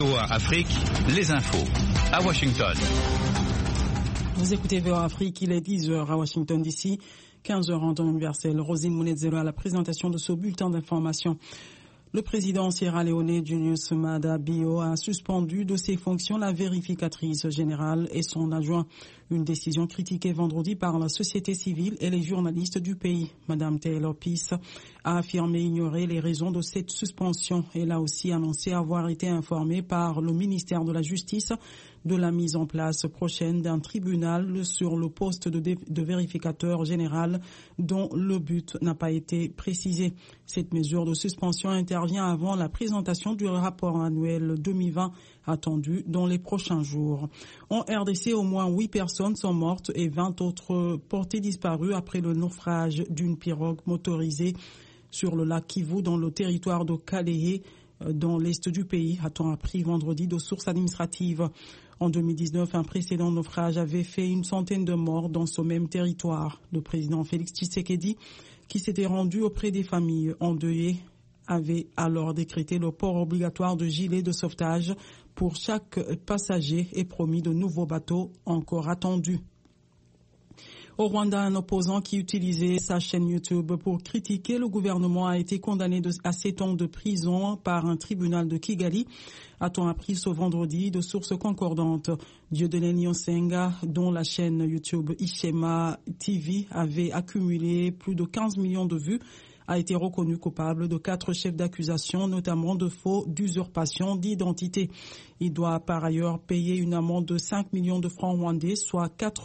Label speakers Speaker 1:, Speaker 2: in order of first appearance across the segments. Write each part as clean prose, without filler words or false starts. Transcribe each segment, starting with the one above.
Speaker 1: VOA Afrique, les infos à Washington.
Speaker 2: Vous écoutez VOA Afrique, il est 10h à Washington DC, 15h en temps universel. Rosine Mounezero à la présentation de ce bulletin d'information. Le président sierra-léonais Julius Maada Bio a suspendu de ses fonctions la vérificatrice générale et son adjoint. Une décision critiquée vendredi par la société civile et les journalistes du pays. Madame Taylor Peace a affirmé ignorer les raisons de cette suspension. Elle a aussi annoncé avoir été informée par le ministère de la Justice de la mise en place prochaine d'un tribunal sur le poste de vérificateur général dont le but n'a pas été précisé. Cette mesure de suspension intervient avant la présentation du rapport annuel 2020 attendu dans les prochains jours. En RDC, au moins 8 personnes sont mortes et 20 autres portées disparues après le naufrage d'une pirogue motorisée sur le lac Kivu dans le territoire de Kalehe, dans l'est du pays, a-t-on appris vendredi de sources administratives. En 2019, un précédent naufrage avait fait une centaine de morts dans ce même territoire. Le président Félix Tshisekedi, qui s'était rendu auprès des familles endeuillées, avait alors décrété le port obligatoire de gilets de sauvetage pour chaque passager et promis de nouveaux bateaux encore attendus. Au Rwanda, un opposant qui utilisait sa chaîne YouTube pour critiquer le gouvernement a été condamné à 7 ans de prison par un tribunal de Kigali, a-t-on appris ce vendredi de sources concordantes. Dieudonné Nyonsenga, dont la chaîne YouTube Ishema TV avait accumulé plus de 15 millions de vues, a été reconnu coupable de 4 chefs d'accusation, notamment de faux d'usurpation d'identité. Il doit par ailleurs payer une amende de 5 millions de francs rwandais, soit 4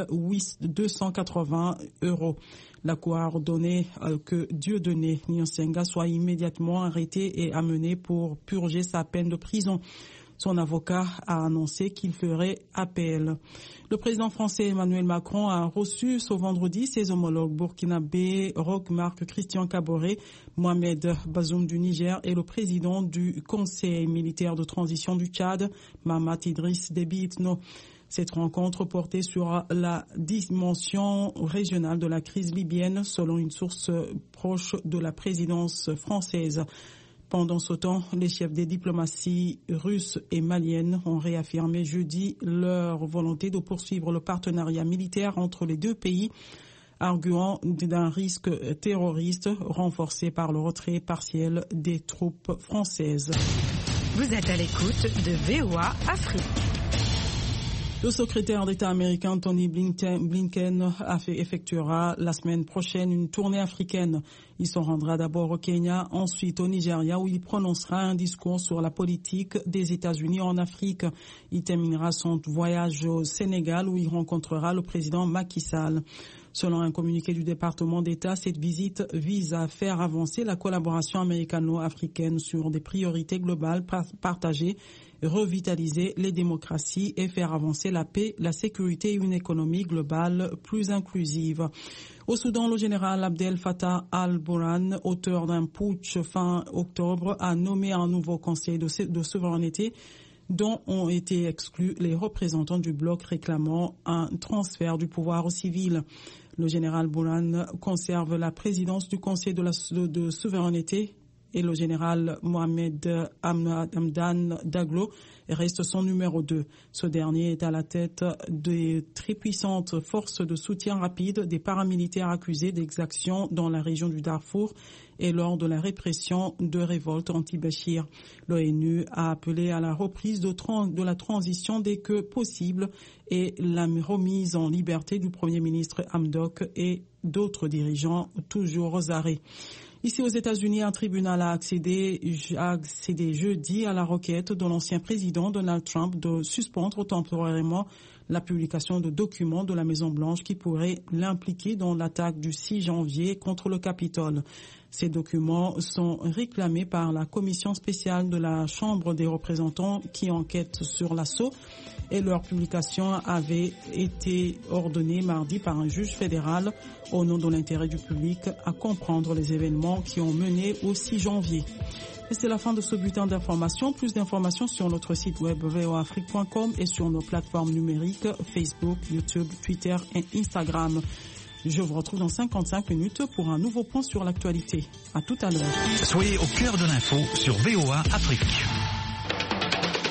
Speaker 2: 280 €. La Cour a ordonné que Dieudonné Nyonsenga soit immédiatement arrêté et amené pour purger sa peine de prison. Son avocat a annoncé qu'il ferait appel. Le président français Emmanuel Macron a reçu ce vendredi ses homologues burkinabés Roch-Marc Christian Kaboré, Mohamed Bazoum du Niger et le président du Conseil militaire de transition du Tchad, Mahamat Idriss Déby Itno. Cette rencontre portait sur la dimension régionale de la crise libyenne, selon une source proche de la présidence française. Pendant ce temps, les chefs des diplomaties russes et maliennes ont réaffirmé jeudi leur volonté de poursuivre le partenariat militaire entre les deux pays, arguant d'un risque terroriste renforcé par le retrait partiel des troupes françaises.
Speaker 3: Vous êtes à l'écoute de VOA Afrique.
Speaker 2: Le secrétaire d'État américain Tony Blinken effectuera la semaine prochaine une tournée africaine. Il se rendra d'abord au Kenya, ensuite au Nigeria où il prononcera un discours sur la politique des États-Unis en Afrique. Il terminera son voyage au Sénégal où il rencontrera le président Macky Sall. Selon un communiqué du département d'État, cette visite vise à faire avancer la collaboration américano-africaine sur des priorités globales partagées, revitaliser les démocraties et faire avancer la paix, la sécurité et une économie globale plus inclusive. Au Soudan, le général Abdel Fattah al-Burhan, auteur d'un putsch fin octobre, a nommé un nouveau conseil de souveraineté dont ont été exclus les représentants du bloc réclamant un transfert du pouvoir aux civils. Le général Burhan conserve la présidence du Conseil de souveraineté et le général Mohamed Hamdan Daglo reste son numéro 2. Ce dernier est à la tête des très puissantes forces de soutien rapide des paramilitaires accusés d'exactions dans la région du Darfour et lors de la répression de révoltes anti-Bachir. L'ONU a appelé à la reprise de la transition dès que possible et la remise en liberté du Premier ministre Hamdok et d'autres dirigeants toujours aux arrêts. Ici aux États-Unis, un tribunal a accédé jeudi à la requête de l'ancien président Donald Trump de suspendre temporairement la publication de documents de la Maison-Blanche qui pourraient l'impliquer dans l'attaque du 6 janvier contre le Capitole. Ces documents sont réclamés par la commission spéciale de la Chambre des représentants qui enquête sur l'assaut et leur publication avait été ordonnée mardi par un juge fédéral au nom de l'intérêt du public à comprendre les événements qui ont mené au 6 janvier. Et c'est la fin de ce bulletin d'information. Plus d'informations sur notre site web voafrique.com et sur nos plateformes numériques Facebook, YouTube, Twitter et Instagram. Je vous retrouve dans 55 minutes pour un nouveau point sur l'actualité. À tout à l'heure.
Speaker 1: Soyez au cœur de l'info sur VOA Afrique.